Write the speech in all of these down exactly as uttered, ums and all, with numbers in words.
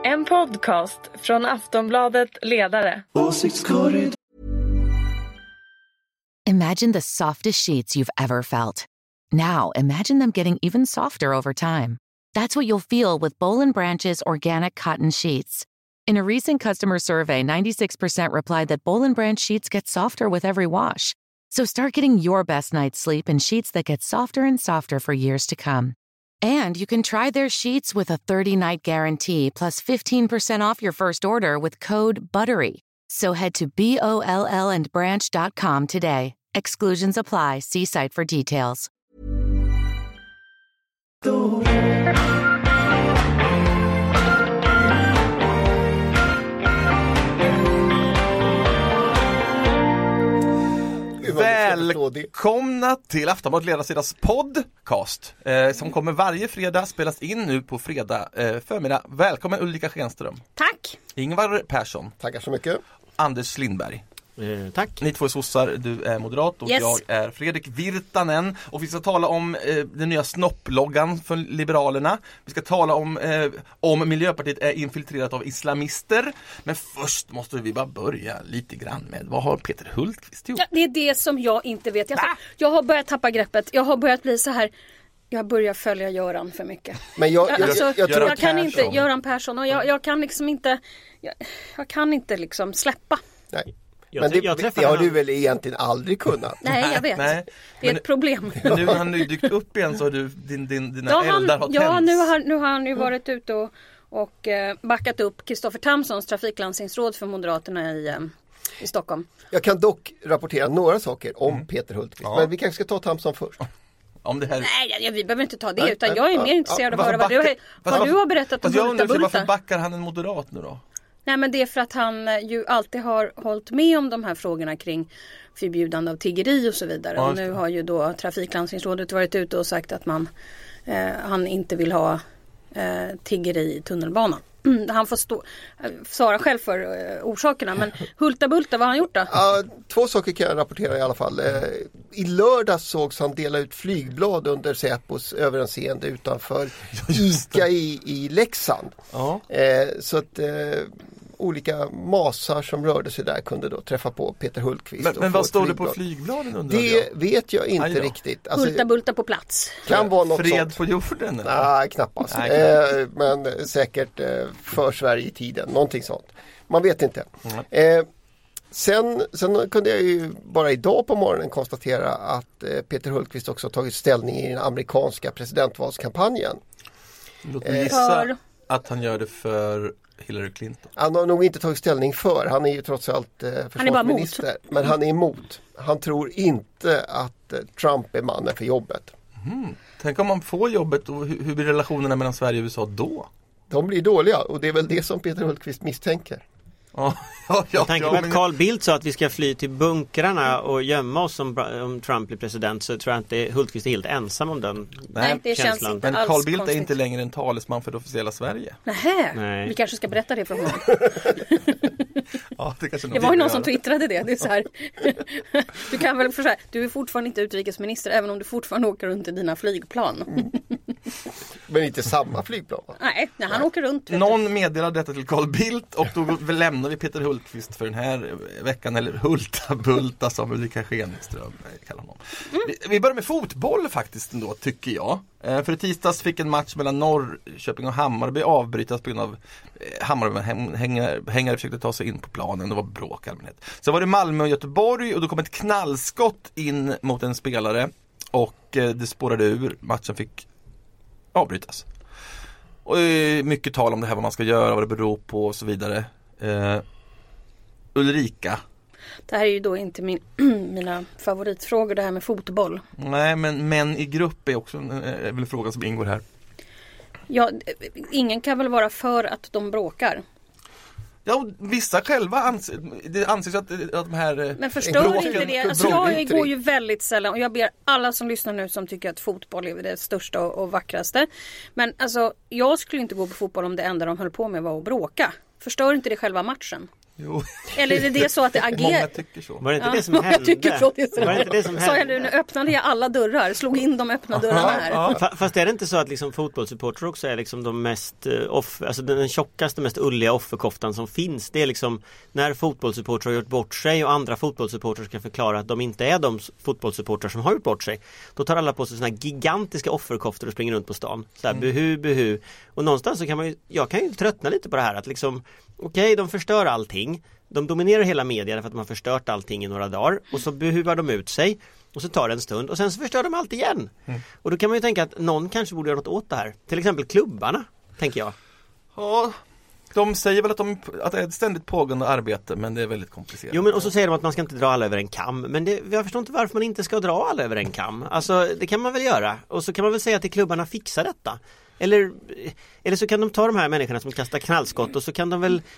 En podcast från Aftonbladet Ledare. Åsiktskorrid. Imagine the softest sheets you've ever felt. Now, imagine them getting even softer over time. That's what you'll feel with Boll and Branch's organic cotton sheets. In a recent customer survey, ninety-six percent replied that Boll and Branch sheets get softer with every wash. So start getting your best night's sleep in sheets that get softer and softer for years to come. And you can try their sheets with a thirty-night guarantee plus fifteen percent off your first order with code BUTTERY. So head to B O L L and branch dot com today. Exclusions apply. See site for details. Välkomna till Aftonbladet Ledarsidas podcast eh, som kommer varje fredag, spelas in nu på fredag eh, förmiddag. Välkommen Ulrika Schenström. Tack. Ingvar Persson. Tackar så mycket. Anders Lindberg. Eh, tack. Ni två är sossar, du är moderat och yes. jag är Fredrik Virtanen. Och vi ska tala om eh, den nya snopploggan för Liberalerna. Vi ska tala om eh, om Miljöpartiet är infiltrerat av islamister. Men först måste vi bara börja lite grann med vad har Peter Hultqvist gjort? Ja, det är det som jag inte vet. Jag, jag har börjat tappa greppet. Jag har börjat bli så här. Jag börjar följa Göran för mycket. Men jag, jag, alltså, jag, jag, jag, tror jag kan Persson. inte Göran Persson och jag, jag kan liksom inte jag, jag kan inte liksom släppa. Nej. Jag, Men det, jag det har du väl egentligen aldrig kunnat? Nej, jag vet. Nej, det är men, ett problem. Men nu har han nu dykt upp igen så har du din, din, dina Ja, eldar har han, ja tänts. nu, har, nu har han ju varit ute och, och eh, backat upp Kristoffer Tamsons trafiklandstingsråd för Moderaterna i, eh, i Stockholm. Jag kan dock rapportera några saker om Mm. Peter Hultqvist. Ja. Men vi kanske ska ta Tamson först. Om det här... Nej, ja, vi behöver inte ta det Nej, utan nej, jag är ja, mer intresserad av att varför höra vad, du, har- backar- vad varför- du har berättat om Fast jag Hulta undrar varför Bulta. backar han en moderat nu då? Nej, men det är för att han eh, ju alltid har hållit med om de här frågorna kring förbjudande av tiggeri och så vidare. Ja, och just nu det. har ju då trafiklandstingsrådet varit ute och sagt att man eh, han inte vill ha eh, tiggeri i tunnelbanan. Mm, han får stå, eh, svara själv för eh, orsakerna. Men Hulta Bulta, vad har han gjort då? Ja, två saker kan jag rapportera i alla fall. Eh, I lördag sågs han dela ut flygblad under Säpos överinseende utanför ICA i, i Leksand. Ja. Eh, så att eh, olika masar som rörde sig där kunde då träffa på Peter Hultqvist. Men, och men få vad ett står det flygblad. på flygbladen undrar Det jag? vet jag inte Aj då. riktigt. Alltså, Hulta Bulta på plats. kan vara något Fred sånt. på jorden? Eller? Nej, knappast. Nej, Eh, men säkert eh, för Sverige i tiden. Någonting sånt. Man vet inte. Eh, sen, sen kunde jag ju bara idag på morgonen konstatera att eh, Peter Hultqvist också tagit ställning i den amerikanska presidentvalskampanjen. Låt mig gissa För- att han gör det för Hillary Clinton. Han har nog inte tagit ställning för. Han är ju trots allt eh, försvarsminister. Men han är emot. Han tror inte att eh, Trump är mannen för jobbet. Mm. Tänk om man får jobbet och hur, hur blir relationerna mellan Sverige och U S A då? De blir dåliga och det är väl det som Peter Hultqvist misstänker. Ja, ja, ja, Jag tänker ja, på men- att Carl Bildt sa att vi ska fly till bunkrarna och gömma oss om, om Trump blir president, så tror jag inte Hultqvist är helt ensam om den Nej, det känns känslan. inte Men alls Carl Bildt konstigt. är inte längre en talesman för det officiella Sverige. Nähä, Nej. vi kanske ska berätta det för honom. Ja, det, kanske Det var ju någon som twittrade det. Det är så här. Du kan väl försöka. Du är fortfarande inte utrikesminister även om du fortfarande åker runt i dina flygplan. Men inte samma flygplan, va? Nej, när han åker runt. vet Någon meddelade detta till Carl Bildt och då lämnar vi Peter Hultqvist för den här veckan, eller Hulta Bulta som Ulrika Schenström kallar honom. Mm. Vi, vi börjar med fotboll faktiskt ändå, tycker jag. Eh, för i tisdags fick en match mellan Norrköping och Hammarby avbrytas på grund av eh, Hammarby hängare, hängare försökte ta sig in på planen. Det var bråk i allmänhet. Så var det Malmö och Göteborg och då kom ett knallskott in mot en spelare och eh, det spårade ur. Matchen fick avbrytas. Och eh, mycket tal om det här, vad man ska göra, vad det beror på och så vidare. Eh, Ulrika. Det här är ju då inte min, mina favoritfrågor, det här med fotboll. Nej, men män i grupp är också en, är väl en fråga som ingår här. Ja, ingen kan väl vara för att de bråkar. Ja, och vissa själva anser, det anses att, att de här... eh, Men förstör bråken- inte det. Alltså bråkar jag inte går det. ju väldigt sällan och jag ber alla som lyssnar nu som tycker att fotboll är det största och, och vackraste. Men alltså jag skulle inte gå på fotboll om det enda de höll på med var att bråka. Förstör inte det själva matchen? Jo. Eller är det, det så att det agerar? Många tycker så. Var det inte Ja, det som många hände? tycker så. Det är så. Var det inte det som Sa jag hände? nu, nu öppnade jag alla dörrar, slog in de öppna dörrarna här. Ja, Fa- Fast är det inte så att liksom fotbollssupportrar också är liksom de mest eh, off, alltså den, den tjockaste, mest ulliga offerkoftan som finns. Det är liksom när fotbollssupportrar har gjort bort sig och andra fotbollssupportrar ska förklara att de inte är de fotbollssupportrar som har gjort bort sig. Då tar alla på sig såna här gigantiska offerkoftor och springer runt på stan. Så här, Mm. buhu, buhu. Och någonstans så kan man ju, jag kan ju tröttna lite på det här att liksom, okej, okay, de förstör allting. De dominerar hela media för att de har förstört allting i några dagar. Och så behuvar de ut sig. Och så tar det en stund. Och sen så förstör de allt igen. Mm. Och då kan man ju tänka att någon kanske borde göra något åt det här. Till exempel klubbarna, tänker jag. Ja, de säger väl att, de, att det är ett ständigt pågående arbete, men det är väldigt komplicerat. Jo, men och så säger de att man ska inte dra alla över en kam. Men det, jag förstår inte varför man inte ska dra alla över en kam. Alltså, det kan man väl göra. Och så kan man väl säga till klubbarna fixa detta. Eller, eller så kan de ta de här människorna som kastar knallskott och så kan de väl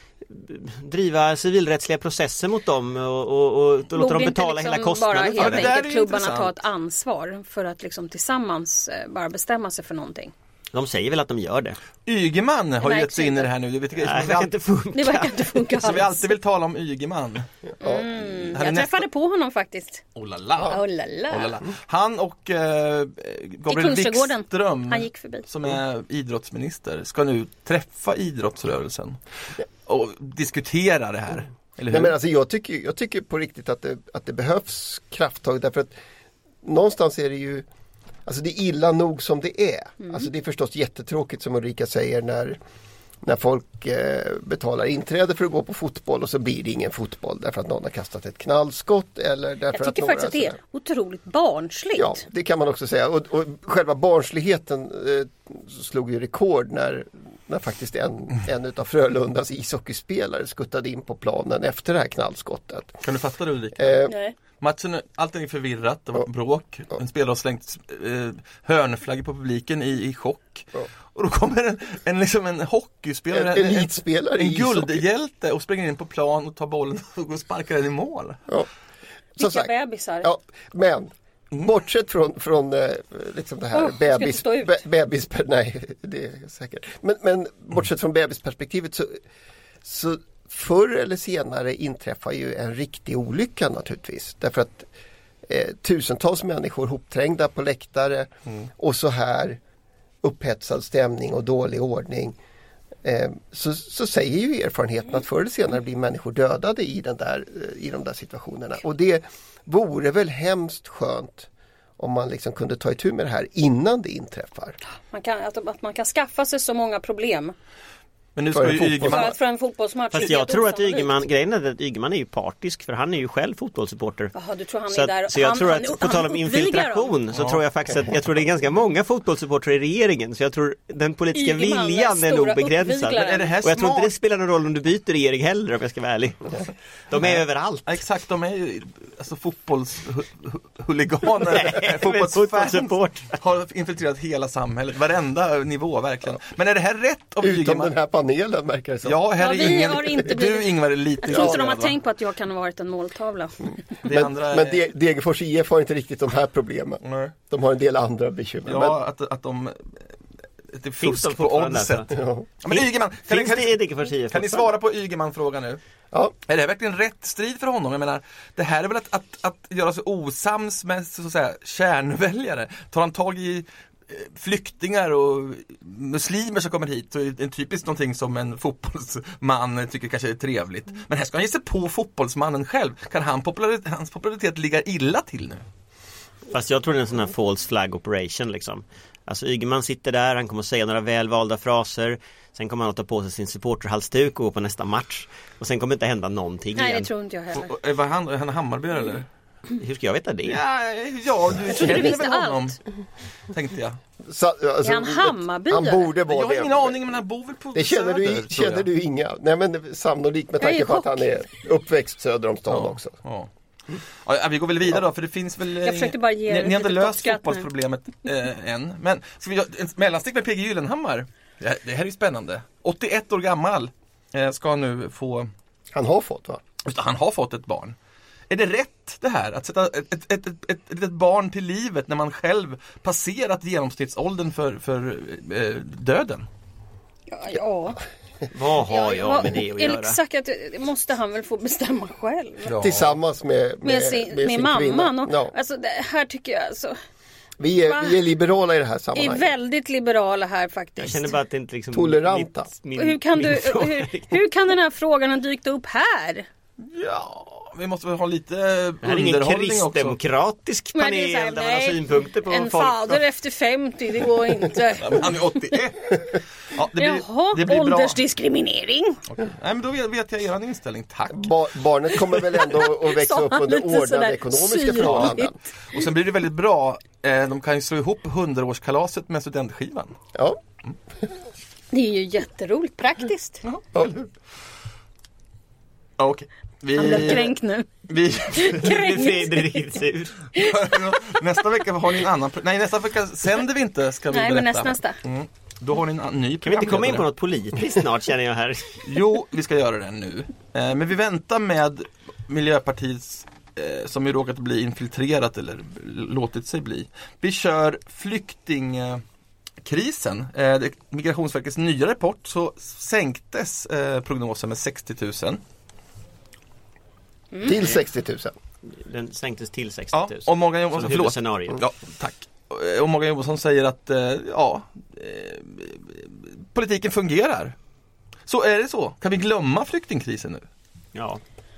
driva civilrättsliga processer mot dem och, och, och låta dem betala liksom hela kostnaden bara för helt det. enkelt klubbarna ta ett ansvar för att liksom tillsammans eh, bara bestämma sig för någonting. De säger väl att de gör det. Ygeman har ju gett sig in i det här nu. Det, vet, Nej, det verkar inte funka. Det verkar inte funka alls. Så vi alltid vill tala om Ygeman. Mm, jag nästa... träffade på honom faktiskt. Oh la la. Oh la la. Oh la la. Han och eh, Gabriel Wikström, han gick förbi. som är idrottsminister, ska nu träffa idrottsrörelsen och diskutera det här. Eller hur? Nej, men alltså jag, tycker, jag tycker på riktigt att det, att det behövs krafttag, därför att någonstans är det ju, alltså det är illa nog som det är. Mm. Alltså det är förstås jättetråkigt, som Ulrika säger, när, när folk eh, betalar inträde för att gå på fotboll och så blir det ingen fotboll därför att någon har kastat ett knallskott. Eller därför jag tycker att några, faktiskt att det är otroligt barnsligt. Ja, det kan man också säga. Och, och själva barnsligheten eh, slog ju rekord när, när faktiskt en, en utav Frölundas ishockeyspelare skuttade in på planen efter det här knallskottet. Kan du fatta det, Ulrika? Eh, Nej. Matchen, allting är förvirrat, det var Ja. bråk. Ja. En spelare har slängt eh, hörnflaggor på publiken i, i chock. Ja. Och då kommer en, en, liksom en hockeyspelare, En elitspelare en, en i ishockey. guldhjälte och springer in på plan och tar bollen och går och sparkar den i mål. Ja. Som Vilka sagt, bebisar. ja, men bortsett från, från eh, liksom det här Oh, ska inte bebis, stå ut. be, bebis, nej det är säkert. Men, men bortsett från bebisperspektivet så, så förr eller senare inträffar ju en riktig olycka naturligtvis. Därför att eh, tusentals människor hopträngda på läktare mm. och så här upphetsad stämning och dålig ordning. Eh, så, så säger ju erfarenheten att förr eller senare blir människor dödade i, den där, i de där situationerna. Och det vore väl hemskt skönt om man liksom kunde ta itu med det här innan det inträffar. Man kan, att, att man kan skaffa sig så många problem. Men nu För ska en ju fotboll. För Ygeman... att för en fotbollsmatch. Fast är jag helt tror att osannolikt. Ygeman, grejen är att Ygeman är ju partisk, för han är ju själv fotbollssupporter. Jaha, du tror han Så, är att, där. så jag han, tror han, att, han, på tal om han infiltration, uppviglar dem. så Ja. tror jag faktiskt att jag tror det är ganska många fotbollssupportrar i regeringen, så jag tror den politiska Ygeman, viljan den är nog stora begränsad. uppviglaren. Men är det här Och jag tror inte det smart? spelar någon roll om du byter regering heller, om jag ska vara ärlig. De är överallt. Ja, exakt, de är ju alltså fotbollshuliganer, Nej, fotbollsfans fotbollssupport. har infiltrerat hela samhället, varenda nivå verkligen. Men är det här rätt av Utom Ygeman? den här panelen verkar det som. Ja, här Ja, är vi ingen... har inte Du blivit- Ingvar är lite Jag tror inte de glad, har va? tänkt på att jag kan ha varit en måltavla. Det Men, andra men är- De- Degerfors I F har inte riktigt de här problemen. Nej. De har en del andra bekymmer. Ja, att, att de... Det är Finns fusk de på fortfarande, oddset. alltså? Men, ja. Ja, men Ygeman, kan, Finns kan, det i Degerfors I F kan ni svara på Ygeman-frågan nu? Ja. Är det verkligen rätt strid för honom? Jag menar, det här är väl att, att, att göra sig osams med så att säga, kärnväljare. Tar han tag i eh, flyktingar och muslimer som kommer hit, så är det en typiskt någonting som en fotbollsman tycker kanske är trevligt. Men här ska han ge sig på fotbollsmannen själv. Kan han popularitet, hans popularitet ligga illa till nu? Fast jag tror det är en sån här false flag operation liksom. Alltså Ygeman sitter där, han kommer att säga några välvalda fraser. Sen kommer han att ta på sig sin supporterhalsduk och gå på nästa match. Och sen kommer det inte hända någonting Nej, igen. det tror inte jag heller. Och, och, var han, är han Hammarby eller? Hur ska jag veta det? Ja, ja du Jag trodde du känner visste väl honom, allt. tänkte jag. Så, alltså, Är han Hammarby, Han eller? borde vara Jag har det. ingen aning, men han bor väl på Det känner du, Söder, tror känner jag. du inga. Nej, men sannolikt med Jag är tanke i på att chock. han är uppväxt söder om stan Ja, också. ja. Ja, vi går väl vidare då, för det finns väl... Jag försökte bara ge ni, ni har inte lite löst uppskratt nu. fotbollsproblemet eh, än. Men ska vi göra en mellansteg med P G Gyllenhammar? Det, det här är ju spännande. åttioett år gammal eh, ska nu få... Han har fått, va? Han har fått ett barn. Är det rätt det här? Att sätta ett, ett, ett, ett, ett, ett barn till livet när man själv passerat genomsnittsåldern för, för eh, döden? Ja, ja. Vad har jag med det att göra? Exakt, det måste han väl få bestämma själv. Ja. Tillsammans med, med, med sin, med med sin mamman. kvinna. Och, Ja. alltså, det här tycker jag alltså... Vi är, vi är liberala i det här är sammanhanget. väldigt liberala här faktiskt. Jag känner bara att det inte liksom... Toleranta. Mitt, min, hur, kan min du, fråga hur, riktigt. hur kan den här frågan ha dykt upp här? Ja, vi måste väl ha lite Det här är ingen underhållning också. kristdemokratisk Men det är panel så här, där man har nej, synpunkter på en folk. fader efter femtio, det går inte. Ja, men han är åttioett. Ja, det blir, Jaha, det blir bra. åldersdiskriminering. Okay. Nej, men då vet, vet jag er inställning, tack. Ba- barnet kommer väl ändå att växa Sa upp han under lite ordnade sådär ekonomiska syrligt? förhållanden. Och sen blir det väldigt bra, eh, de kan ju slå ihop hundraårskalaset med studentskivan. Ja. Det är ju jätteroligt, praktiskt. Ja, Ja. eller hur? Ja, okej. Vi, Han blev kränkt nu. vi, Det är riktigt sur. nästa vecka har ni en annan... Nej, nästa vecka sänder vi inte, ska vi Nej, berätta. men nästa, nästa. Mm. Då har ni en an- ny Kan vi inte komma in på programledare. något politiskt snart, känner jag här? Jo, vi ska göra det nu. Eh, men vi väntar med Miljöpartiets, eh, som ju råkat bli infiltrerat eller låtit sig bli. Vi kör flyktingkrisen. Eh, det- Migrationsverkets nya rapport så sänktes eh, prognosen med sextio tusen. Till sextio tusen. Den sänktes till sextio Ja, tusen. och Morgan Som Johansson, förlåt. huvudscenario. Ja, tack. Och Morgan Johansson säger att eh, ja, eh, politiken fungerar. Så är det så? Kan vi glömma flyktingkrisen nu? Ja.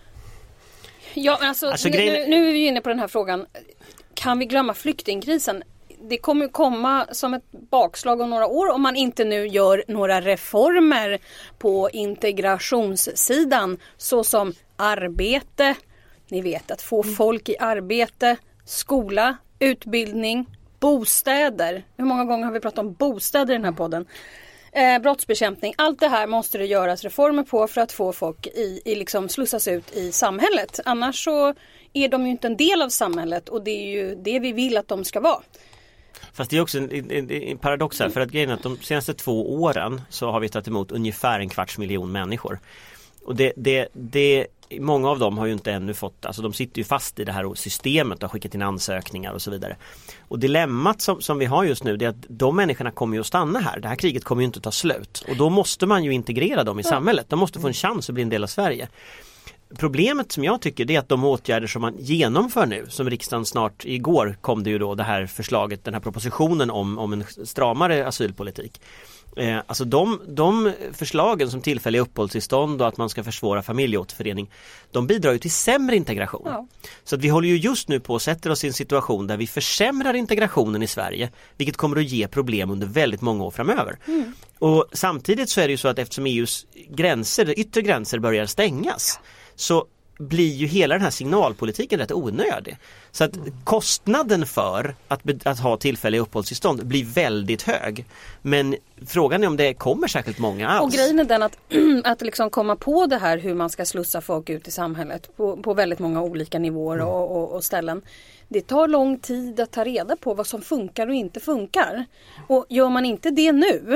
Ja, men alltså, Alltså, nu, grejen- nu är vi inne på den här frågan. Kan vi glömma flyktingkrisen? Det kommer komma som ett bakslag om några år om man inte nu gör några reformer på integrationssidan, såsom arbete, ni vet, att få folk i arbete, skola, utbildning, bostäder. Hur många gånger har vi pratat om bostäder i den här podden? Eh, brottsbekämpning, allt det här måste det göras reformer på för att få folk i, i liksom slussas ut i samhället. Annars så är de ju inte en del av samhället och det är ju det vi vill att de ska vara. Fast det är också en, en, en paradox här, för att grejen är att de senaste två åren så har vi tagit emot ungefär en kvarts miljon människor. Och det, det, det, många av dem har ju inte ännu fått, alltså de sitter ju fast i det här systemet och har skickat in ansökningar och så vidare. Och dilemmat som, som vi har just nu, det är att de människorna kommer ju att stanna här. Det här kriget kommer ju inte att ta slut. Och då måste man ju integrera dem i samhället. De måste få en chans att bli en del av Sverige. Problemet som jag tycker, det är att de åtgärder som man genomför nu, som riksdagen snart, igår kom det ju då det här förslaget, den här propositionen om, om en stramare asylpolitik. Eh, alltså de, de förslagen som tillfälliga uppehållstillstånd och att man ska försvåra familjeåterförening, de bidrar ju till sämre integration. Ja. Så att vi håller ju just nu på att sätta oss i en situation där vi försämrar integrationen i Sverige, vilket kommer att ge problem under väldigt många år framöver. Mm. Och samtidigt så är det ju så att eftersom E U:s gränser, yttre gränser börjar stängas, så blir ju hela den här signalpolitiken rätt onödig. Så att kostnaden för att, att ha tillfälliga uppehållstillstånd blir väldigt hög. Men frågan är om det kommer särskilt många alls. Och grejen är den att, att liksom komma på det här hur man ska slussa folk ut i samhället på, på väldigt många olika nivåer och, och, och ställen. Det tar lång tid att ta reda på vad som funkar och inte funkar. Och gör man inte det nu,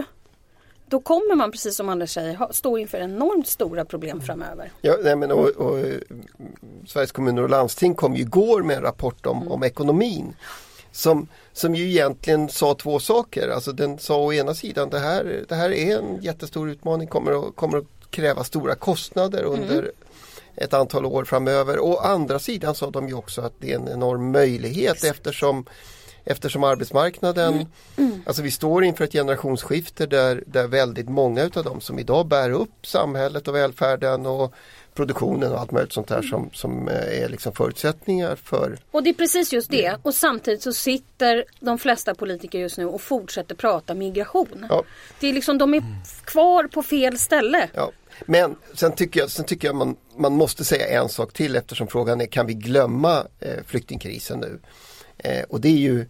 då kommer man, precis som Anders säger, ha, stå inför enormt stora problem framöver. Ja, nej, men och, och, Sveriges kommuner och landsting kom ju igår med en rapport om, mm. om ekonomin. Som, som ju egentligen sa två saker. Alltså den sa å ena sidan det här, det här är en jättestor utmaning, kommer att, kommer att kräva stora kostnader under mm. ett antal år framöver. Å andra sidan sa de ju också att det är en enorm möjlighet eftersom Eftersom arbetsmarknaden, mm. Mm. alltså vi står inför ett generationsskifte där, där väldigt många utav dem som idag bär upp samhället och välfärden och produktionen och allt möjligt sånt här som, som är liksom förutsättningar för... Och det är precis just det. Och samtidigt så sitter de flesta politiker just nu och fortsätter prata migration. Ja. Det är liksom, de är kvar på fel ställe. Ja. Men sen tycker jag, sen tycker jag man, man måste säga en sak till eftersom frågan är, kan vi glömma eh, flyktingkrisen nu? Eh, och det är ju,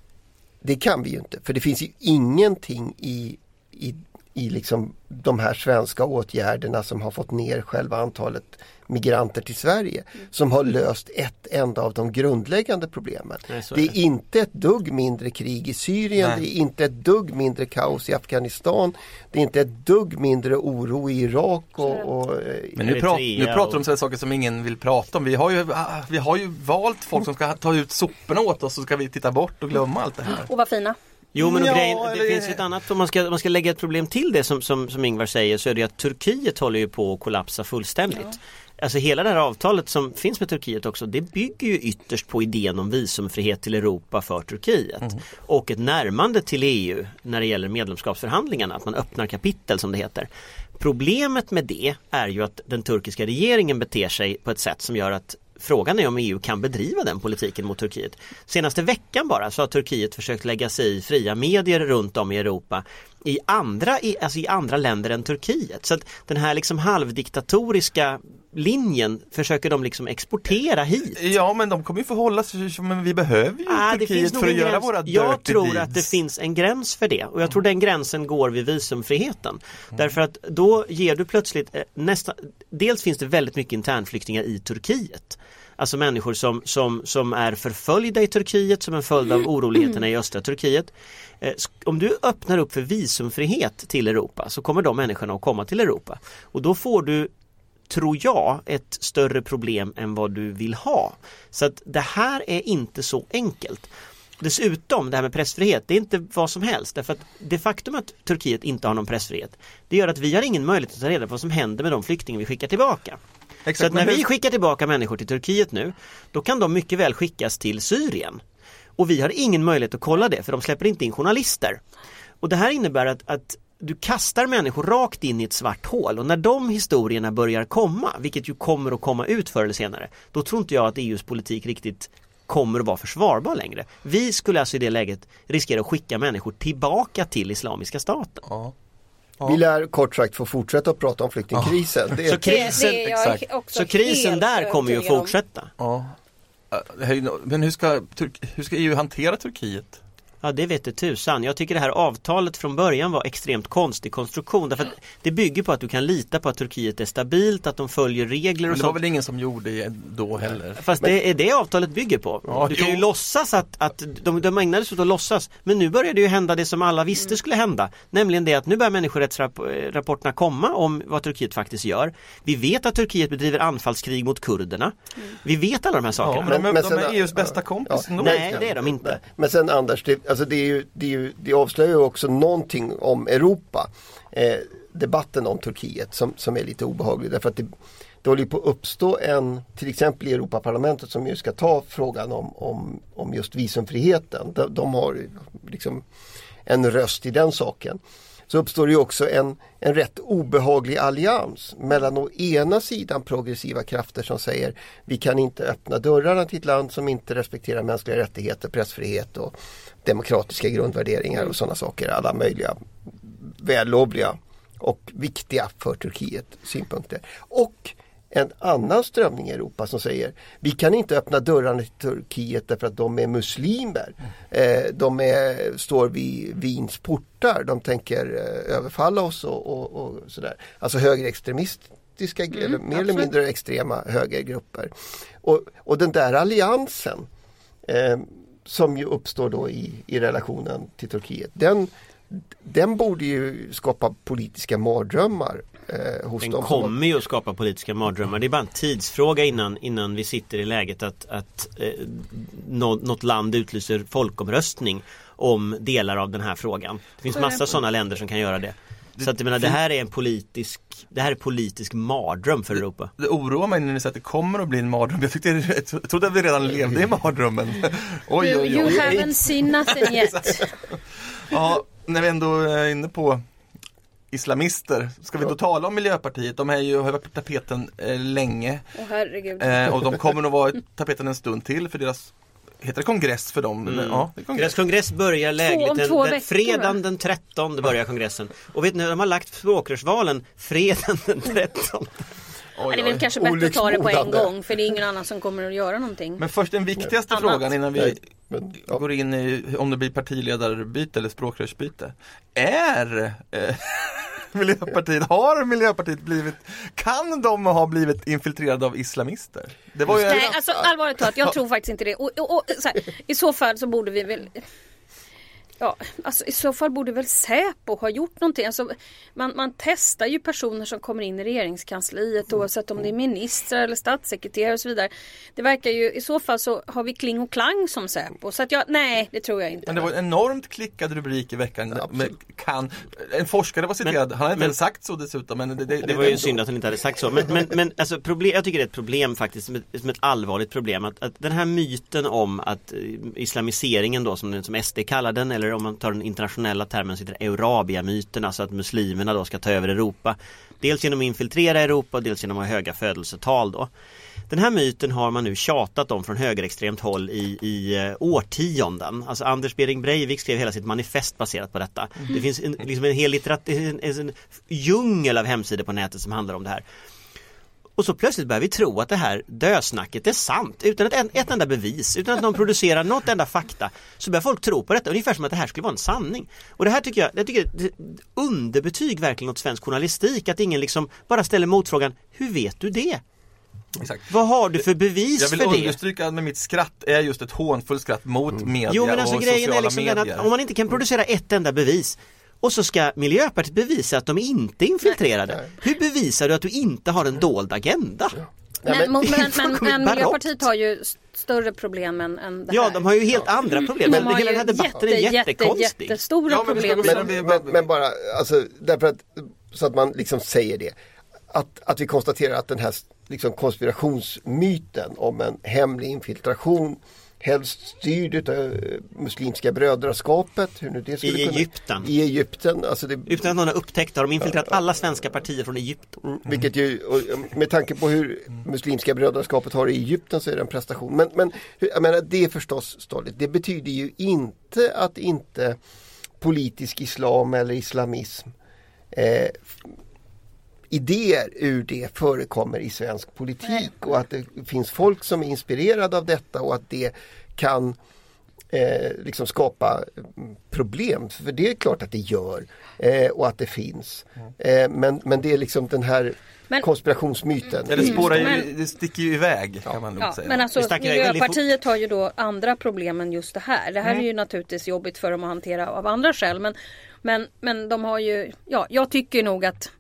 det kan vi ju inte, för det finns ju ingenting i, i, i liksom de här svenska åtgärderna som har fått ner själva antalet migranter till Sverige mm. som har löst ett enda av de grundläggande problemen. Nej, det är det. Inte ett dugg mindre krig i Syrien, Nej. Det är inte ett dugg mindre kaos i Afghanistan, det är inte ett dugg mindre oro i Irak och... och Men nu, pra- nu pratar de om sådana saker som ingen vill prata om. Vi har ju, vi har ju valt folk som ska ta ut soporna åt oss, så ska vi titta bort och glömma allt det här. Och vad fina. Jo, men Ja, grejen, det eller- finns ju ett annat, om man ska, om man ska lägga ett problem till det som, som, som Ingvar säger, så är det ju att Turkiet håller ju på att kollapsa fullständigt. Ja. Alltså hela det här avtalet som finns med Turkiet också, det bygger ju ytterst på idén om visumfrihet till Europa för Turkiet. Mm. Och ett närmande till E U när det gäller medlemskapsförhandlingarna, att man öppnar kapitel som det heter. Problemet med det är ju att den turkiska regeringen beter sig på ett sätt som gör att frågan är om E U kan bedriva den politiken mot Turkiet. Senaste veckan bara så har Turkiet försökt lägga sig i fria medier runt om i Europa i andra, i, alltså i andra länder än Turkiet. Så att den här liksom halvdiktatoriska linjen försöker de liksom exportera hit. Ja, men de kommer ju förhålla sig som vi behöver ju ah, Turkiet för att göra gräns. Våra dirty Jag tror deeds. Att det finns en gräns för det. Och jag tror den gränsen går vid visumfriheten. Mm. Därför att då ger du plötsligt nästa... Dels finns det väldigt mycket internflyktingar i Turkiet. Alltså människor som, som, som är förföljda i Turkiet som en följd av oroligheterna i östra Turkiet. Eh, om du öppnar upp för visumfrihet till Europa så kommer de människorna att komma till Europa. Och då får du, tror jag, ett större problem än vad du vill ha. Så att det här är inte så enkelt. Dessutom, det här med pressfrihet, det är inte vad som helst. Därför att det faktum att Turkiet inte har någon pressfrihet, det gör att vi har ingen möjlighet att ta reda på vad som händer med de flyktingar vi skickar tillbaka. Exakt, så att när hur... vi skickar tillbaka människor till Turkiet nu, då kan de mycket väl skickas till Syrien. Och vi har ingen möjlighet att kolla det, för de släpper inte in journalister. Och det här innebär att, att du kastar människor rakt in i ett svart hål. Och när de historierna börjar komma, vilket ju kommer att komma ut förr eller senare, då tror inte jag att E U:s politik riktigt kommer att vara försvarbar längre. Vi skulle alltså i det läget riskera att skicka människor tillbaka till Islamiska staten. Ja. Ja. Vi lär kort sagt få fortsätta att prata om flyktingkrisen. Ja. Det är... Så krisen, det, det så krisen där kommer ju att fortsätta. Ja. Men hur ska, hur ska E U hantera Turkiet? Ja, det vet du tusan. Jag tycker det här avtalet från början var extremt konstig konstruktion. Därför att det bygger på att du kan lita på att Turkiet är stabilt, att de följer regler och sånt. sånt. Det var väl ingen som gjorde det då heller. Fast men... det är det avtalet bygger på. Ja, du kan jo. ju låtsas att, att de, de ägnade sig åt att låtsas. Men nu börjar det ju hända det som alla visste skulle hända. Nämligen det att nu börjar människorättsrapporterna komma om vad Turkiet faktiskt gör. Vi vet att Turkiet bedriver anfallskrig mot kurderna. Vi vet alla de här sakerna. Ja, men, men, men de är E U:s bästa kompis. Ja, nej, det är de inte. Nej. Men sen Anders, det, alltså det, är ju, det, är ju, det avslöjar ju också någonting om Europa. Eh, debatten om Turkiet som, som är lite obehaglig. Därför att det, det håller på att uppstå en, till exempel i Europaparlamentet som ju ska ta frågan om, om, om just visumfriheten. De, de har liksom en röst i den saken. Så uppstår det ju också en, en rätt obehaglig allians mellan å ena sidan progressiva krafter som säger vi kan inte öppna dörrarna till ett land som inte respekterar mänskliga rättigheter, pressfrihet och demokratiska grundvärderingar och sådana saker. Alla möjliga vällovliga och viktiga för Turkiet synpunkter. Och en annan strömning i Europa som säger vi kan inte öppna dörrarna till Turkiet därför att de är muslimer. Eh, de är, står vid Wiens portar. De tänker eh, överfalla oss och, och, och sådär. Alltså högerextremistiska mm, eller mer absolut. eller mindre extrema högergrupper. Och, och den där alliansen eh, som ju uppstår då i, i relationen till Turkiet, den, den borde ju skapa politiska mardrömmar. Eh, hos den dem kommer ju att skapa politiska mardrömmar. Det är bara en tidsfråga innan, innan vi sitter i läget att, att eh, något, något land utlyser folkomröstning om delar av den här frågan. Det finns massa sådana länder som kan göra det. Så att jag menar, det här är en politisk det här är politisk mardröm för Europa. Det, det oroar mig när ni säger att det kommer att bli en mardröm. Jag, tyckte, jag trodde att vi redan levde i mardrömmen. Oj, oj, oj. You haven't seen nothing yet. Ja, när vi ändå är inne på islamister. Ska vi då tala om Miljöpartiet? De är ju, har varit på tapeten eh, länge. Åh, herregud. Eh, och de kommer nog vara i tapeten en stund till för deras, heter det kongress för dem? Mm. Ja, det är kongress. Deras kongress börjar lägligt den, två den, veckor, fredagen den trettonde börjar kongressen. Och vet ni, de har lagt språkrörsvalen fredagen den trettonde. Ja, det är väl kanske bättre att ta det på en gång, för det är ingen annan som kommer att göra någonting. Men först den viktigaste Annat. frågan innan vi Nej, men, ja. går in i om det blir partiledarbyte eller språkrörsbyte. Är eh, Miljöpartiet, har Miljöpartiet blivit, kan de ha blivit infiltrerade av islamister? Det var ju Nej, alltså allvarligt talat, jag tror faktiskt inte det. Och, och, och, så här, i så fall så borde vi väl... Ja, alltså i så fall borde väl Säpo ha gjort någonting. Alltså, man, man testar ju personer som kommer in i regeringskansliet oavsett om det är ministrar eller statssekreterare och så vidare. Det verkar ju, i så fall så har vi kling och klang som Säpo. Så att jag, nej, det tror jag inte. Men det var en enormt klickad rubrik i veckan. Ja, med, kan, en forskare var citerad, men, han hade inte men, sagt så dessutom. Men det, det, det, det var ju synd att han inte hade sagt så. Men, men, men alltså, problem, jag tycker det är ett problem faktiskt, som ett, som ett allvarligt problem. Att, att den här myten om att islamiseringen då, som, som S D kallar den, eller om man tar den internationella termen så heter det Eurabia-myten, alltså att muslimerna då ska ta över Europa. Dels genom att infiltrera Europa och dels genom att ha höga födelsetal då. Den här myten har man nu tjatat om från högerextremt håll i, i uh, årtionden. Alltså Anders Behring Breivik skrev hela sitt manifest baserat på detta. Mm. Det finns en, liksom en hel litteratur, en, en, en djungel av hemsidor på nätet som handlar om det här. Och så plötsligt börjar vi tro att det här dösnacket är sant. Utan ett, ett enda bevis, utan att någon producerar något enda fakta, så börjar folk tro på detta. Ungefär som att det här skulle vara en sanning. Och det här tycker jag, jag tycker det är underbetyg verkligen åt svensk journalistik. Att ingen liksom bara ställer motfrågan, hur vet du det? Exakt. Vad har du för bevis för det? Jag vill understryka med mitt skratt är just ett hånfullt skratt mot mm. media jo, men alltså, och grejen sociala är liksom medier. Den att om man inte kan producera ett enda bevis och så ska Miljöpartiet bevisa att de inte är infiltrerade. Nej, nej. Hur bevisar du att du inte har en dold agenda? Ja. Men, men, men, men, men Miljöpartiet har ju större problem än, än det här. Ja, de har ju helt ja. andra problem. De men hela den här debatten jätte, är jättekonstig. Jätte, jättestora ja, men, problem. Men, men, men, men bara, alltså, därför att, så att man liksom säger det. Att, att vi konstaterar att den här liksom, konspirationsmyten om en hemlig infiltration helst styrd av muslimska brödraskapet hur nu det skulle i kunna, Egypten i Egypten alltså det, utan att någon har upptäckt har de infiltrerat alla svenska partier från Egypten mm. vilket ju, med tanke på hur muslimska brödraskapet har i Egypten så är det en prestation men, men jag menar, det är förstås stolligt. Det betyder ju inte att inte politisk islam eller islamism eh, idéer ur det förekommer i svensk politik och att det finns folk som är inspirerade av detta och att det kan eh, liksom skapa problem. För det är klart att det gör eh, och att det finns. Eh, men, men det är liksom den här men, konspirationsmyten. Ja, det, spårar ju, men, det sticker ju iväg kan man nog ja, säga. Men alltså Miljöpartiet har ju då andra problem än just det här. Det här mm. är ju naturligtvis jobbigt för dem att hantera av andra skäl. Men, men, men de har ju, ja, jag tycker nog att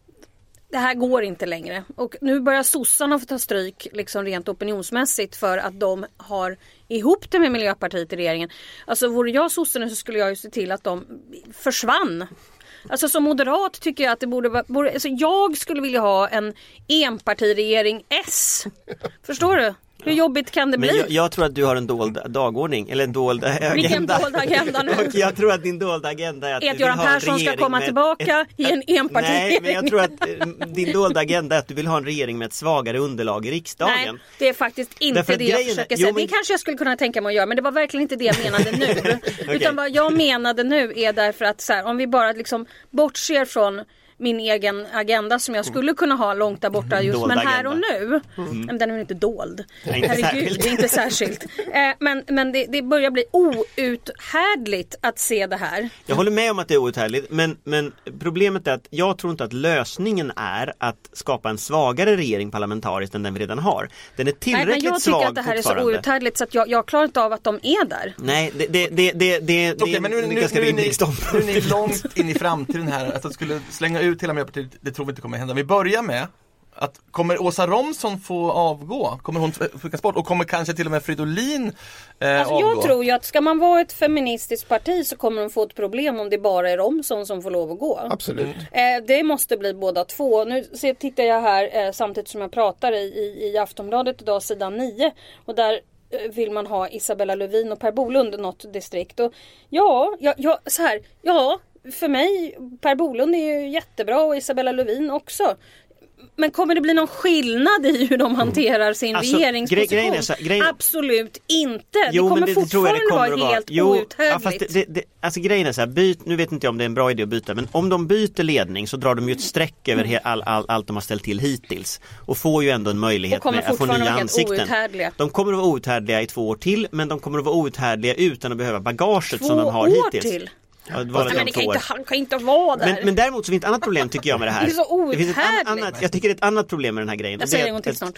det här går inte längre. Och nu börjar sossarna få ta stryk liksom rent opinionsmässigt för att de har ihop det med Miljöpartiet i regeringen. Alltså vore jag sossarna så skulle jag ju se till att de försvann. Alltså som moderat tycker jag att det borde vara... Borde, alltså jag skulle vilja ha en enpartiregering S. Förstår du? Hur jobbigt kan det bli? Men jag, jag tror att du har en dold dagordning eller en dold agenda. Vilken dold agenda nu? Och jag tror att din dolda agenda är att, att Göran Persson ska komma med tillbaka ett, i en enpartiregering. Nej, men jag tror att din dolda agenda är att du vill ha en regering med ett svagare underlag i riksdagen. Nej, det är faktiskt inte det jag försöker säga. Jo, men... Det kanske jag skulle kunna tänka mig att göra, men det var verkligen inte det jag menade nu. Okay. Utan vad jag menade nu är därför att så här, om vi bara liksom bortser från min egen agenda som jag skulle kunna ha långt där borta just, men här och nu mm. men den är väl inte dold. Nej, inte herregud, det är inte särskilt. Eh, men men det, det börjar bli outhärdligt att se det här. Jag håller med om att det är outhärdligt, men, men problemet är att jag tror inte att lösningen är att skapa en svagare regering parlamentariskt än den vi redan har. Den är tillräckligt svag. Nej, men jag tycker att det här är så outhärdligt så att jag, jag klarar inte av att de är där. Nej, det, det, det, det, det, okay, det men nu, är en nu, ganska nu, rimlig nu, ståndpunkt. Nu är ni långt in i framtiden här att de skulle slänga ut hela Miljöpartiet, det tror vi inte kommer hända. Vi börjar med att kommer Åsa Romson få avgå? Kommer hon skickas bort? Och kommer kanske till och med Fridolin eh, alltså avgå? Jag tror ju att ska man vara ett feministiskt parti så kommer de få ett problem om det bara är Romson som får lov att gå. Absolut. Eh, det måste bli båda två. Nu tittar jag här eh, samtidigt som jag pratar i, i, i Aftonbladet idag, sidan nio. Och där eh, vill man ha Isabella Lövin och Per Bolund i något distrikt. Och ja, ja, ja, så här, ja, för mig, Per Bolund är ju jättebra och Isabella Lövin också. Men kommer det bli någon skillnad i hur de hanterar sin alltså, regeringsposition? Gre- så, grejen... Absolut inte. Jo, det kommer det, fortfarande det kommer vara helt jo, outhärdligt. Ja, fast det, det, det, alltså grejen är så här, byt, nu vet inte jag om det är en bra idé att byta, men om de byter ledning så drar de ju ett streck över he, all, all, allt de har ställt till hittills och får ju ändå en möjlighet med att få nya ansikten. De kommer att vara outhärdliga i två år till, men de kommer att vara outhärdliga utan att behöva bagaget två som de har hittills. Till. Ja, det men det kan inte, han kan inte vara där. Men, men däremot så finns ett annat problem tycker jag med det här. Det är så outhärdligt. Det finns ett annat, jag tycker det är ett annat problem med den här grejen. Jag säger det en gång till snart.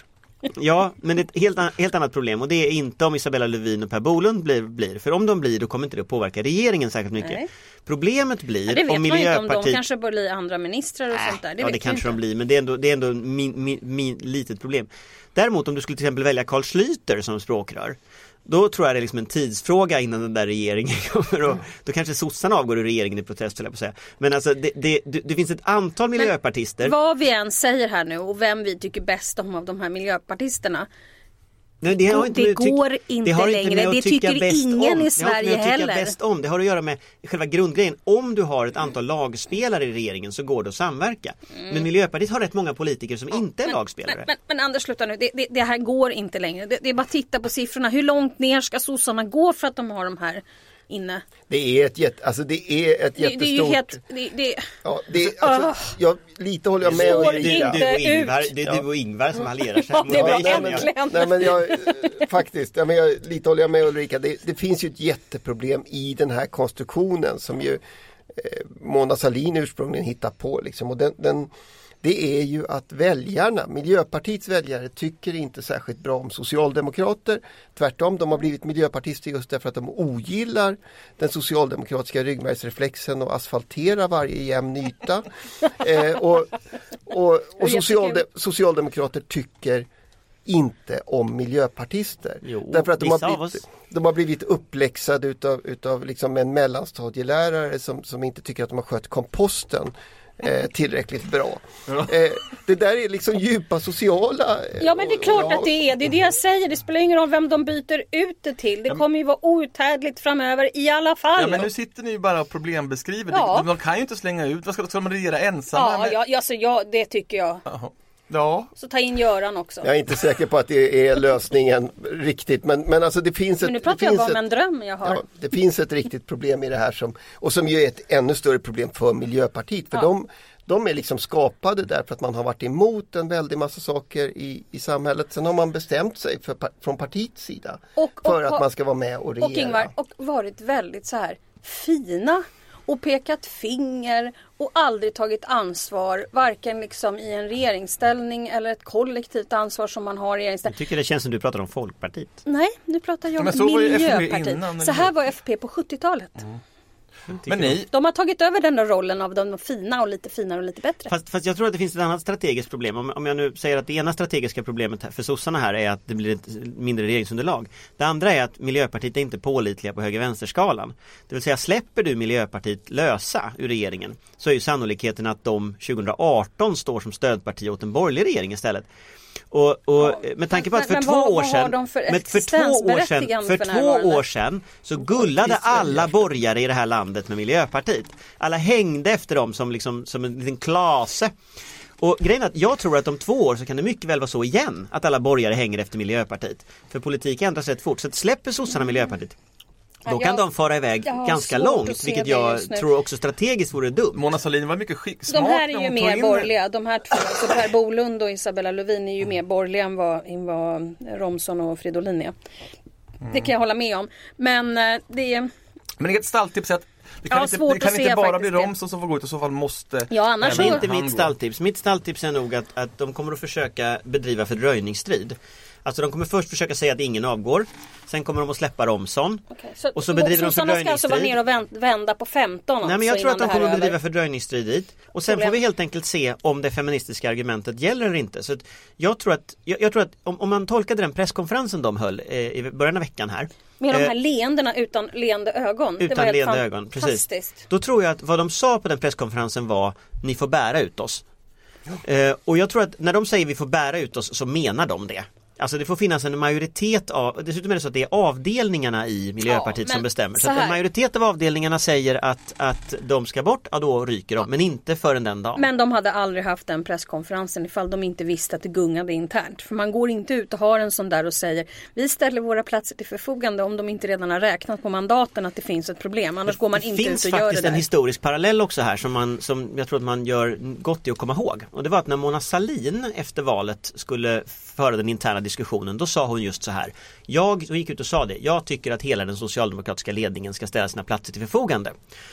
Ja, men det är ett helt, helt annat problem och det är inte om Isabella Lövin och Per Bolund blir, blir. För om de blir då kommer inte det påverka regeringen särskilt mycket. Nej. Problemet blir ja, det vet om man Miljöpartiet... inte om de kanske blir andra ministrar och äh, sånt där. Det ja, det kanske de blir, men det är ändå, det är ändå min, min, min, litet problem. Däremot om du skulle till exempel välja Carl Schlyter som språkrör, då tror jag det är liksom en tidsfråga innan den där regeringen kommer och då kanske sossarna avgår ur regeringen i protest, skulle jag på säga. Men alltså det, det, det, det finns ett antal miljöpartister. Men vad vi än säger här nu och vem vi tycker bäst om av de här miljöpartisterna, nej, det, har inte det med, går tyck, inte det längre. Inte det tycker ingen om. i Sverige det har heller. Bäst om. Det har att göra med själva grundgrejen. Om du har ett antal lagspelare i regeringen så går det att samverka. Mm. Men Miljöpartiet har rätt många politiker som ja, inte är men, lagspelare. Men, men, men Anders, sluta nu. Det, det, det här går inte längre. Det, det är bara att titta på siffrorna. Hur långt ner ska sossarna gå för att de har de här inne? Det är ett jätte, alltså det är ett det, jättestort... Det är ju helt... Det, det... Ja, det, alltså, uh, jag, lite håller jag med. Och du, du, du, och Ingvar, det är du och Ingvar som allierar sig. Ja, det var ja, nej, men, nej, men jag, faktiskt, ja, men jag, lite håller jag med Ulrika. Det, det finns ju ett jätteproblem i den här konstruktionen som ju eh, Mona Sahlin ursprungligen hittar på. Liksom, och den... den det är ju att väljarna, Miljöpartiets väljare, tycker inte särskilt bra om socialdemokrater. Tvärtom, de har blivit miljöpartister just därför att de ogillar den socialdemokratiska ryggmärgsreflexen och asfaltera varje jämn yta. eh, och och, och socialde, socialdemokrater tycker inte om miljöpartister. Jo, därför att de har blivit, de har blivit uppläxade utav, utav liksom en mellanstadielärare som, som inte tycker att de har skött komposten Eh, tillräckligt bra. Ja. Eh, det där är liksom djupa sociala... Eh, ja, men det är klart ja. att det är. Det är det jag säger. Det spelar ingen roll vem de byter ut det till. Det kommer ju vara outhärdligt framöver i alla fall. Ja, men nu sitter ni ju bara och problembeskriver. Ja. De, de kan ju inte slänga ut. Vad ska, ska de regera ensamma? Ja, med? ja, alltså, ja, det tycker jag. Jaha. Ja. Så ta in Göran också. Jag är inte säker på att det är lösningen riktigt. Men, men alltså det finns ett... Men nu pratar jag bara om en dröm jag har. Ja, det finns ett riktigt problem i det här som, och som ju är ett ännu större problem för Miljöpartiet. För ja. de, de är liksom skapade därför att man har varit emot en väldig massa saker i, i samhället. Sen har man bestämt sig för, från partiets sida och, för och, att man ska vara med och regera. Och Ingvar, och varit väldigt så här fina och pekat finger och aldrig tagit ansvar, varken liksom i en regeringsställning eller ett kollektivt ansvar som man har i regeringsställning. Jag tycker det känns som du pratar om Folkpartiet. Nej, nu pratar jag om så Miljöpartiet. Så här var F P på sjuttiotalet. Mm. Men ni... De har tagit över den där rollen av de fina och lite finare och lite bättre. Fast, fast jag tror att det finns ett annat strategiskt problem. Om, om jag nu säger att det ena strategiska problemet här, för sossarna här är att det blir ett mindre regeringsunderlag. Det andra är att Miljöpartiet är inte pålitliga på höger-vänsterskalan. Det vill säga, släpper du Miljöpartiet lösa ur regeringen så är ju sannolikheten att de tjugoarton står som stödparti åt en borgerlig regering istället. Och, och ja, med tanke på att för men, två vad, år sedan vad för, med, för två år sedan för, för två år sedan så gullade alla borgare i det här landet med Miljöpartiet. Alla hängde efter dem som liksom som en liten klase. Och grejen är att jag tror att om två år så kan det mycket väl vara så igen att alla borgare hänger efter Miljöpartiet. För politik ändras rätt fort. Så släpper sossarna Miljöpartiet. Då kan jag, de fara iväg ganska långt, vilket jag tror också strategiskt vore dumt. Mona Sahlin var mycket skick, smart. De här är ju mer borgerliga. De här två, alltså Per Bolund och Isabella Lövin är ju mer borgerliga än vad, än vad Romson och Fridolin är. Mm. Det kan jag hålla med om. Men det är... Men det är ett stalltips att det kan ja, inte, det kan inte bara bli Romson som får gå ut, och så fall måste... Ja, annars det är inte mitt stalltips. Mitt stalltips är nog att, att de kommer att försöka bedriva fördröjningsstrid. Alltså de kommer först försöka säga att ingen avgår. Sen kommer de att släppa Romson. Okay, så, och så bedriver de fördröjningsstrid. Ska alltså vara ner och vända på femton. Nej, men jag tror att de kommer att bedriva fördröjningsstrid dit. Och sen Problem. får vi helt enkelt se om det feministiska argumentet gäller eller inte. Så att jag tror att, jag, jag tror att om, om man tolkade den presskonferensen de höll eh, i början av veckan här. Med de här leendena utan leende ögon. Utan det var leende ögon, precis. Då tror jag att vad de sa på den presskonferensen var: ni får bära ut oss. Ja. Eh, och jag tror att när de säger vi får bära ut oss så menar de det. Alltså det får finnas en majoritet av, dessutom är det så att det är avdelningarna i Miljöpartiet ja, som bestämmer. Så, så att en majoritet av avdelningarna säger att, att de ska bort, ja då ryker de, ja. men inte förrän den dagen. Men de hade aldrig haft den presskonferensen ifall de inte visste att det gungade internt. För man går inte ut och har en sån där och säger vi ställer våra platser till förfogande om de inte redan har räknat på mandaten att det finns ett problem. Annars det går man inte ut och gör det där. Det finns faktiskt en historisk parallell också här som, man, som jag tror att man gör gott i att komma ihåg. Och det var att när Mona Sahlin efter valet skulle föra den interna diskussionen, då sa hon just så här: jag, hon gick ut och sa det, jag tycker att hela den socialdemokratiska ledningen ska ställa sina platser till förfogande.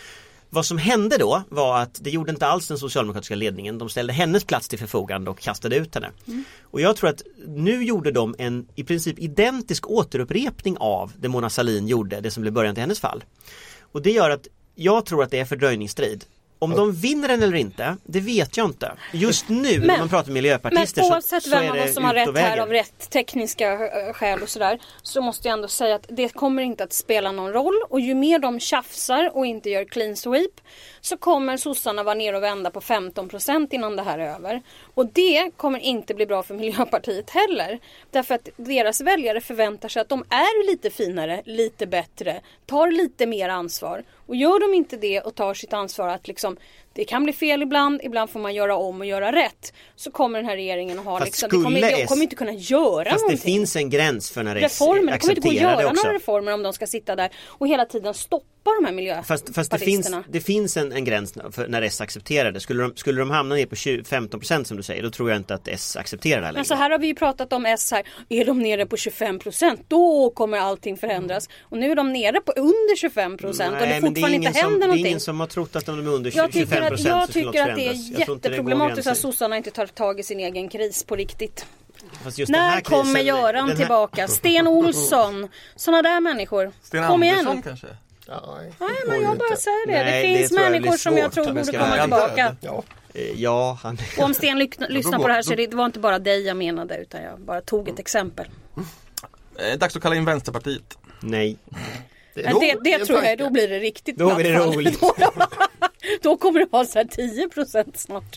vad som hände då var att det gjorde inte alls den socialdemokratiska ledningen. De ställde hennes plats till förfogande och kastade ut henne. Mm. Och jag tror att nu gjorde de en i princip identisk återupprepning av det Mona Sahlin gjorde, det som blev början till hennes fall. Och det gör att jag tror att det är fördröjningsstrid. Om de vinner den eller inte, det vet jag inte. Just nu men, när man pratar med miljöpartister men oavsett så, så vem av oss som har rätt här av rätt tekniska skäl och sådär, så måste jag ändå säga att det kommer inte att spela någon roll. Och ju mer de tjafsar och inte gör clean sweep, så kommer sossarna vara ner och vända på femton procent innan det här är över. Och det kommer inte bli bra för Miljöpartiet heller. Därför att deras väljare förväntar sig att de är lite finare, lite bättre, tar lite mer ansvar. Och gör de inte det och tar sitt ansvar att liksom, det kan bli fel ibland, ibland får man göra om och göra rätt, så kommer den här regeringen att ha liksom, det kommer, de kommer inte kunna göra fast någonting. Det finns en gräns för när det reformer, det kommer inte gå att göra också. några reformer om de ska sitta där och hela tiden stoppa de här miljöpartisterna. Fast, fast det finns, det finns en, en gräns för när S accepterar det. Skulle de, skulle de hamna ner på tjugo, femton procent som du säger, då tror jag inte att S accepterar det här längre. Men så här har vi ju pratat om S här, är de nere på tjugofem procent, då kommer allting förändras. Och nu är de nere på under tjugofem procent och det fortfarande inte händer som, någonting. Det är ingen som har trott att de är under jag tjugofem procent. Jag tycker att det är jätteproblematiskt att sossarna inte tar tag i sin egen kris på riktigt. När kommer Göran här... tillbaka? Sten Olsson, sådana där människor. Sten Kom Andersson igen. kanske? Ja, nej, men jag bara säger det. Nej, det finns det människor som jag tror borde komma tillbaka. Ja. Ja, han... Och om Sten lyssnar lyssna på det här så det var inte bara dig jag menade, utan jag bara tog ett exempel. Eh, dags att kalla in Vänsterpartiet. Nej. Det, det, det, det tror jag, då blir det riktigt då blir det roligt. Då, då kommer det vara så här tio procent snart.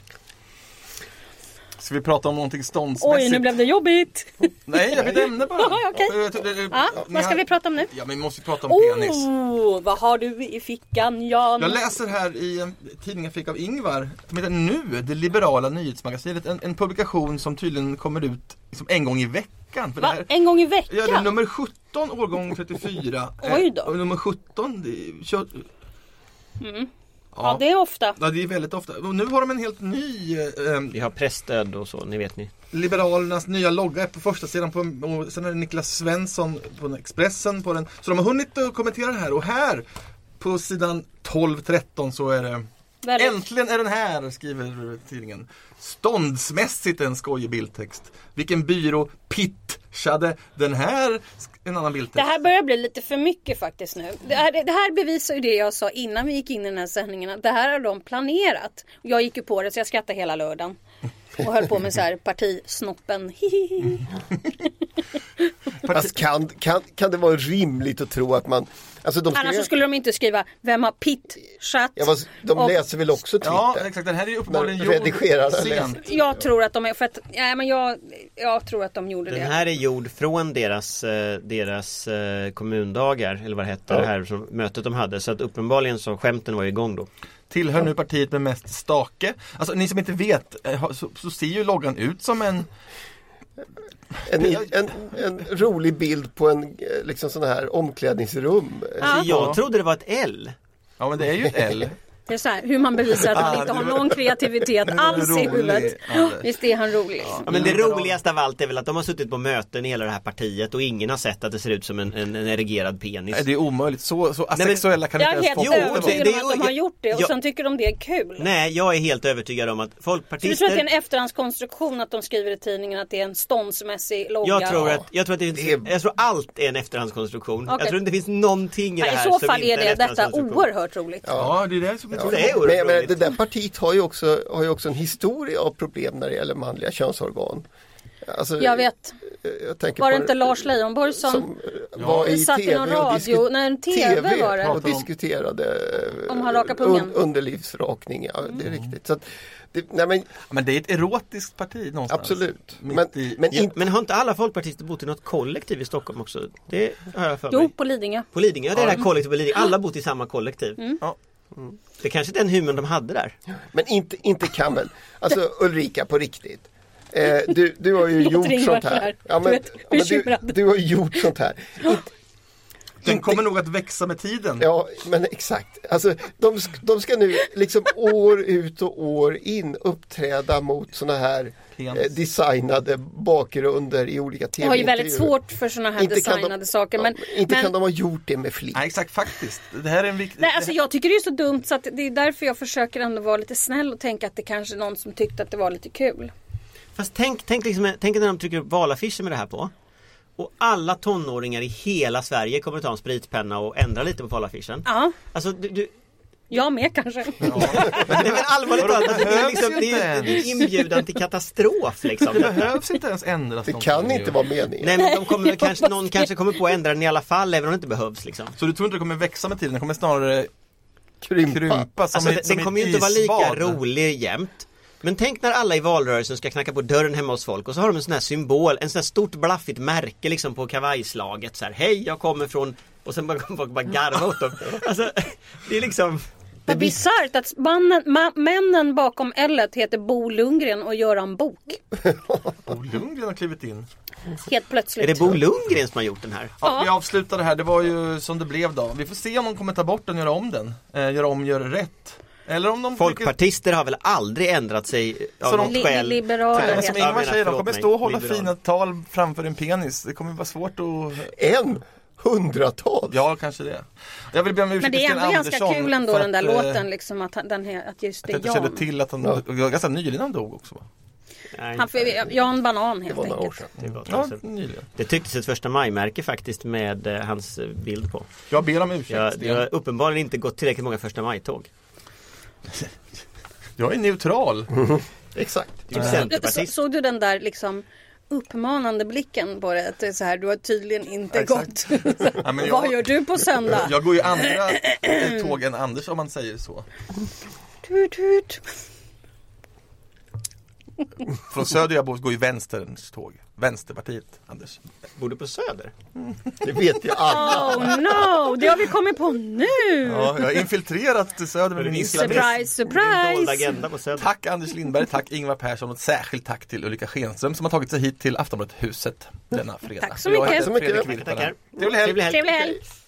Ska vi prata om någonting ståndsmässigt? Oj, nu blev det jobbigt. Nej, jag vet ämne bara. Ja, okay. ja, vad ska vi prata om nu? Ja, men vi måste prata om oh, penis. Vad har du i fickan, Jan? Jag läser här i en tidning jag fick av Ingvar, som heter Nu, det liberala nyhetsmagasinet. En, en publikation som tydligen kommer ut liksom en gång i veckan. För Va? det här, en gång i veckan? Ja, det är nummer sjutton, årgång trettiofyra. Oj då. Och nummer sjutton, det kör... Mm. Ja. ja, det är ofta. Ja, det är väldigt ofta. Och nu har de en helt ny... Eh, Vi har pressstöd och så, ni vet ni. Liberalernas nya logga på första sidan på, och sen är det Niklas Svensson på Expressen på den. Så de har hunnit att kommentera det här. Och här på sidan tolv tretton så är det... Väldigt. Äntligen är den här, skriver tidningen. Ståndsmässigt en skojig bildtext. Vilken byrå pitchade den här, en annan bildtext. Det här börjar bli lite för mycket faktiskt nu. Det här, det här bevisar ju det jag sa innan vi gick in i den här sändningen. Att det här har de planerat. Jag gick ju på det så jag skrattade hela lördagen. Och höll på med så här partisnoppen. Fast kan, kan, kan det vara rimligt att tro att man... Alltså de Annars skulle de inte skriva vem har pitchat. Ja, vad, de och, läser väl också Twitter? Ja, exakt. Den här är ju uppenbarligen gjord sent. Jag tror att de är för att, ja, men jag, jag tror att de gjorde den det. Den här är gjord från deras, deras kommundagar, eller vad det hette, ja. Det här som mötet de hade. Så att uppenbarligen så skämten var igång då. Tillhör nu partiet med mest stake. Alltså ni som inte vet, så, så ser ju loggan ut som en... En, en, en rolig bild på en liksom sån här omklädningsrum. Ja. Jag trodde det var ett L. Ja, men det är ju ett L. Det är så här, hur man bevisar att man inte har någon kreativitet alls i huvudet. Visst är han rolig. Ja, men det roligaste av allt är väl att de har suttit på möten i hela det här partiet och ingen har sett att det ser ut som en, en, en erigerad penis. Nej, det är omöjligt. Så, så asexuella kan jag inte ens få. Jag är helt övertygad om att de har gjort det och jag, sen tycker de det är kul. Nej, jag är helt övertygad om att folkpartister... Så du tror att det är en efterhandskonstruktion att de skriver i tidningen att det är en ståndsmässig logga? Jag tror att, jag tror att det är, jag tror allt är en efterhandskonstruktion. Okay. Jag tror inte det finns någonting i ja, det här i så som fall inte är det detta oerhört roligt. Ja, det är det som jag tror det är oerhört roligt. Men det där partiet har ju, också, har ju också en historia av problem när det gäller manliga könsorgan. Alltså, jag vet. Jag var det inte Lars Leijonborg som, som var i satt i någon radio, när en tv, TV var det. Och diskuterade om han rakar pungen. Un, underlivsrakning, ja, det är mm. riktigt. Så att, det, nej, men, men det är ett erotiskt parti någonstans. Absolut. Men, i, men, ja, inte, men har inte alla folkpartister bott i något kollektiv i Stockholm också? Det har jag för mig. Jo, på Lidingö. På Lidingö, ja, det är det här kollektiv på Lidingö. Alla bott i samma kollektiv. Mm. Ja. Mm. Det är kanske den humorn de hade där. Men inte, inte kan väl. Alltså Ulrika, på riktigt. Eh, du, du har ju gjort sånt här. Ja, men, vet, ja, men du, du har gjort sånt här. Inte, Den kommer nog att växa med tiden. Ja, men exakt. Alltså, de, de ska nu liksom år ut och år in uppträda mot såna här eh, designade bakgrunder i olika tv-intervjuer. Jag har ju väldigt svårt för såna här inte designade de, saker. Men, ja, inte men, kan de ha gjort det med flit. Nej, exakt, faktiskt. Det här är en viktig... Nej, alltså jag tycker det är så dumt så att det är därför jag försöker ändå vara lite snäll och tänka att det kanske är någon som tyckte att det var lite kul. Fast tänk, tänk, liksom, tänk när de trycker upp valaffischer med det här på. Och alla tonåringar i hela Sverige kommer att ta en spritpenna och ändra lite på valaffischen. Ja. Alltså, du... du jag med kanske. Ja. Nej, men allvarligt talat, alltså, det är liksom, det är, det är inbjudan till katastrof liksom. Det behövs inte ens ändras. Det kan inte vara meningen. Nej, men de kommer, kanske, någon kanske kommer på att ändra den i alla fall, även om det inte behövs liksom. Så du tror inte det kommer växa med tiden? Det kommer snarare krympa, krympa som alltså, ett, den som kommer ju inte vara lika rolig jämt. Men tänk när alla i valrörelsen ska knacka på dörren hemma hos folk och så har de en sån här symbol, en sån här stort blaffigt märke liksom på kavajslaget så här, hej jag kommer från, och sen bara kommer folk bara garva åt dem. Alltså, det är liksom... Det är bisarrt att mannen, ma, männen bakom L-et heter Bo Lundgren och gör en bok. Bo Lundgren har klivit in. Helt plötsligt. Är det Bo Lundgren som har gjort den här? Ja, vi avslutade det här, det var ju som det blev då. Vi får se om de kommer ta bort den och göra om den. Eh, göra om, göra rätt. Eller om de Folkpartister har väl aldrig ändrat sig av så något de, skäl. Liberaler. Som Ingvar säger, de kommer stå och hålla liberal. fina tal framför en penis. Det kommer vara svårt att... En? Hundratal? Ja, kanske det. Jag vill be om ursäkt. Men det är ändå ganska kul ändå den där att, låten liksom, att, den, att just det är Jan. Jag kände till att han, ja. ganska nyligen han dog också. Nej, han, Jan Banan helt det enkelt. Det, var ja, nyligen. Det tycktes ett första majmärke faktiskt med eh, hans bild på. Jag ber om ursäkt. Jag, jag har uppenbarligen inte gått tillräckligt många första majtåg. Jag är neutral. Exakt. Du är centerpartist. Så, såg du den där liksom uppmanande blicken på det? Att det är så här, du har tydligen inte Exakt. gått. Ja, men jag, vad gör du på söndag? Jag går ju andra tåg än Anders om man säger så. Tut, tut. Från Söder jag bor går ju vänsterns tåg. Vänsterpartiet, Anders. Bor du på Söder? Det vet ju alla. Oh no, det har vi kommit på nu. Ja, jag har infiltrerat till Söder med min surprise, surprise. Agenda på Söder. Tack Anders Lindberg, tack Ingvar Persson och ett särskilt tack till Ulrika Schenström som har tagit sig hit till Aftonbladet-huset denna fredag. Tack så mycket. Så mycket. Tackar. Trevlig helg. Trevlig helg.